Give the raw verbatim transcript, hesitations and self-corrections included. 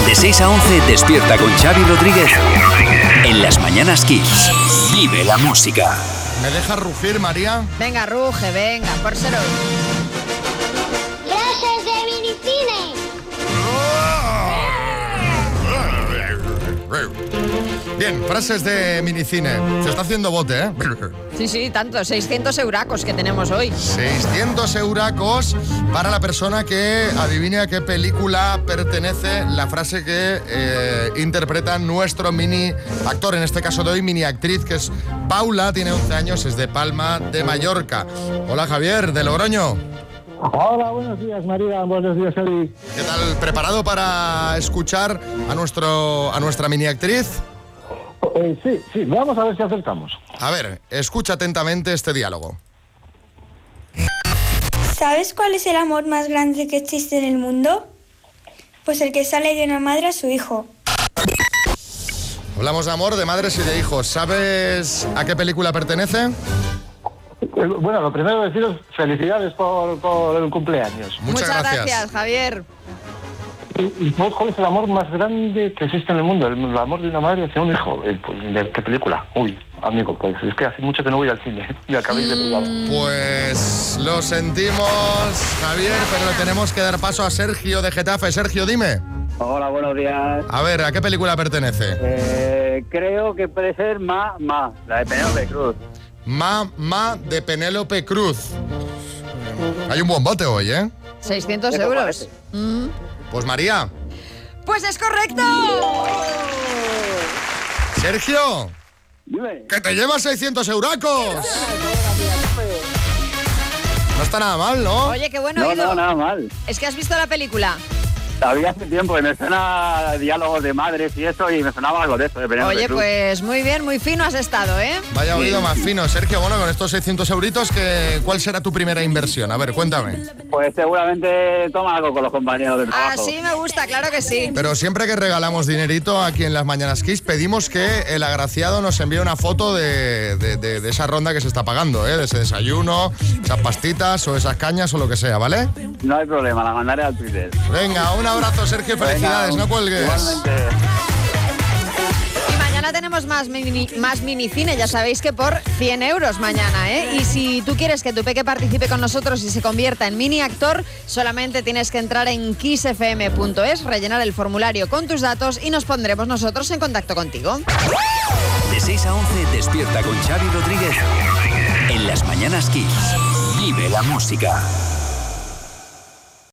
De seis a once, despierta con Xavi Rodríguez en Las Mañanas Kiss. Vive la música. ¿Me dejas rugir, María? Venga, ruge, venga, por ser hoy. ¡Frases de Minicine! Bien, frases de Minicine. Se está haciendo bote, ¿eh? Sí, sí, tanto, seiscientos euracos que tenemos hoy. seiscientos euracos para la persona que adivine a qué película pertenece la frase que eh, interpreta nuestro mini actor, en este caso de hoy, mini actriz, que es Paula, tiene once años, es de Palma de Mallorca. Hola, Javier, de Logroño. Hola, buenos días, María. Buenos días, Eli. ¿Qué tal? ¿Preparado para escuchar a, nuestro, a nuestra mini actriz? Eh, sí, sí, vamos a ver si acertamos. A ver, escucha atentamente este diálogo. ¿Sabes cuál es el amor más grande que existe en el mundo? Pues el que sale de una madre a su hijo. Hablamos de amor, de madres y de hijos. ¿Sabes a qué película pertenece? Bueno, lo primero deciros felicidades por, por el cumpleaños. Muchas, Muchas gracias. gracias, Javier. ¿Y cuál es el amor más grande que existe en el mundo? El, el amor de una madre hacia un hijo. Eh, pues, ¿de qué película? Uy, amigo, pues es que hace mucho que no voy al cine. Y acabéis de probar. Pues lo sentimos, Javier, pero tenemos que dar paso a Sergio de Getafe. Sergio, dime. Hola, buenos días. A ver, ¿a qué película pertenece? Eh, creo que puede ser Ma, Ma, la de Penélope Cruz. Ma, Ma, de Penélope Cruz. Hay un buen bote hoy, ¿eh? seiscientos Eso euros. parece. Mm. Pues María. Pues es correcto. Sergio, Dime. que te llevas seiscientos euracos. No está nada mal, ¿no? Oye, qué bueno No, oído. no, nada mal. Es que has visto la película. Había hace tiempo que me suena diálogos de madres y eso, y me sonaba algo de eso, de Penélope Oye, Cruz. pues muy bien, muy fino has estado, ¿eh? Vaya oído más fino. Sergio, bueno, con estos seiscientos euritos, ¿qué, ¿cuál será tu primera inversión? A ver, cuéntame. Pues seguramente toma algo con los compañeros de trabajo. Así me gusta, claro que sí. Pero siempre que regalamos dinerito aquí en Las Mañanas Kiss, pedimos que el agraciado nos envíe una foto de, de, de, de esa ronda que se está pagando, ¿eh? De ese desayuno, esas pastitas o esas cañas o lo que sea, ¿vale? No hay problema, la mandaré al Twitter. Venga, un abrazo, Sergio, y felicidades, Venga, no cuelgues. Igualmente. Y mañana tenemos más mini, más minicine, ya sabéis que por cien euros mañana, ¿eh? Y si tú quieres que tu peque participe con nosotros y se convierta en mini actor, solamente tienes que entrar en kiss f m punto es, rellenar el formulario con tus datos y nos pondremos nosotros en contacto contigo. De seis a once, despierta con Xavi Rodríguez en Las Mañanas Kiss. Vive la música.